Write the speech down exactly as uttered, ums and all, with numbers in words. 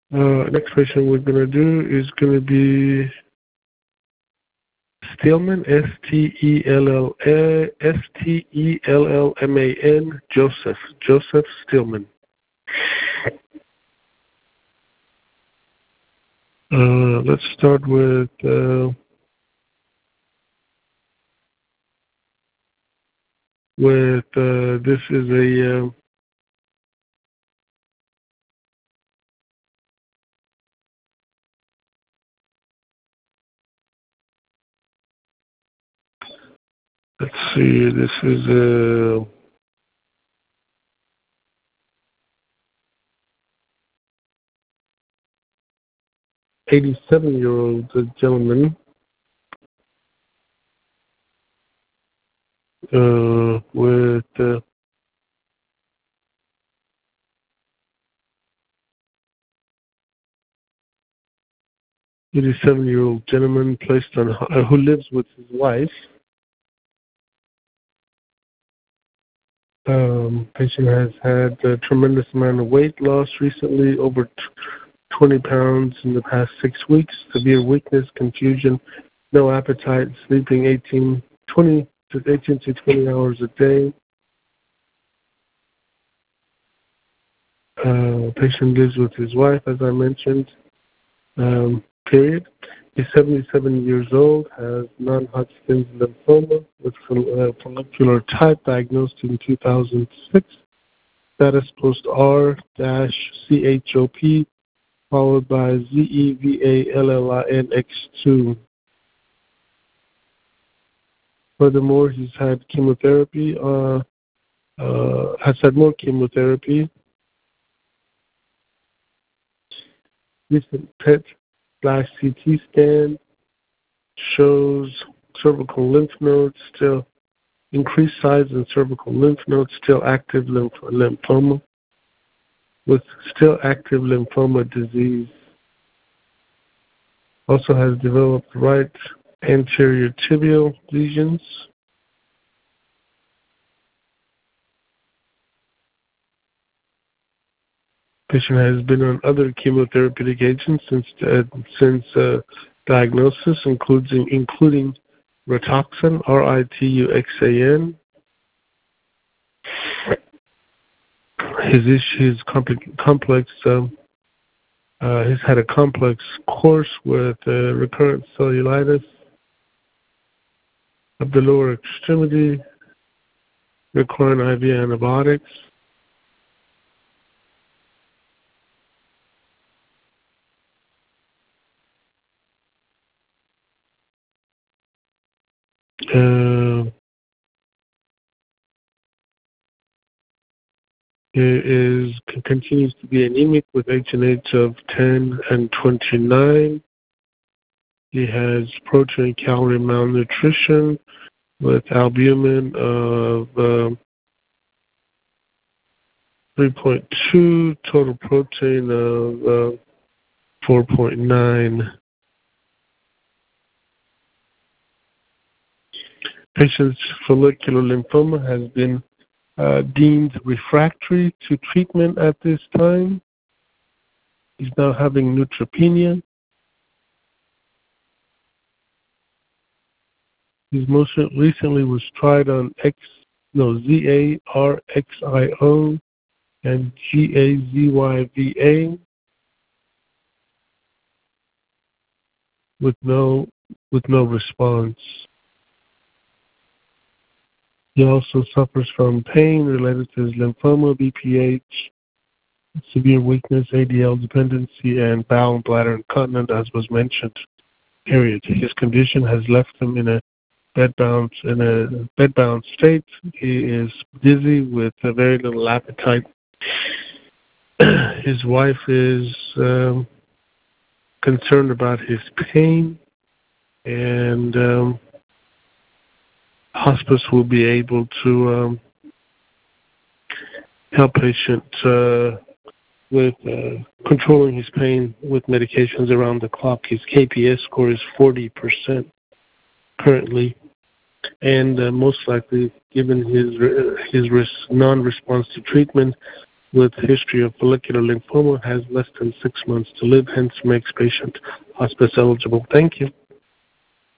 Uh, next patient we're going to do is going to be Stillman, S T E L L A S T E L L M A N, Joseph, Joseph Stillman. Uh, let's start with uh, with uh, this is a uh, let's see, this is a eighty-seven-year-old gentleman uh, with uh, eighty-seven-year-old gentleman placed on uh, who lives with his wife. Um, patient has had a tremendous amount of weight loss recently, over twenty pounds in the past six weeks, severe weakness, confusion, no appetite, sleeping eighteen, twenty to eighteen to twenty hours a day. Uh, patient lives with his wife, as I mentioned, um, period. He's seventy-seven years old, has non-Hodgkin's lymphoma with uh, follicular type, diagnosed in two thousand six, status post-R C H O P, followed by Z E V A L L I N X two. Furthermore, he's had chemotherapy, uh, uh, has had more chemotherapy. Recent P E T slash C T scan shows cervical lymph nodes, still increased size in cervical lymph nodes, still active lymph- lymphoma, with still active lymphoma disease. Also has developed right anterior tibial lesions. Patient has been on other chemotherapeutic agents since uh, since uh, diagnosis, including including Rituxan, R I T U X A N. His issues compl- complex. Um, uh, he's had a complex course with uh, recurrent cellulitis of the lower extremity, requiring I V antibiotics. Uh, he is continues to be anemic with H and H of ten and twenty-nine. He has protein calorie malnutrition with albumin of uh, three point two, total protein of uh, four point nine. Patient's follicular lymphoma has been uh, deemed refractory to treatment at this time. He's now having neutropenia. He's most recently was tried on X, no, Z A R X I O and G A Z Y V A with no with no response. He also suffers from pain related to his lymphoma, B P H, severe weakness, A D L dependency, and bowel and bladder incontinence, as was mentioned. Period. His condition has left him in a bedbound in a bedbound state. He is dizzy with a very little appetite. His wife is um, concerned about his pain, and um, hospice will be able to um, help patient uh, with uh, controlling his pain with medications around the clock. His K P S score is forty percent currently, and uh, most likely, given his his res- non-response to treatment, with history of follicular lymphoma has less than six months to live, hence makes patient hospice eligible. Thank you.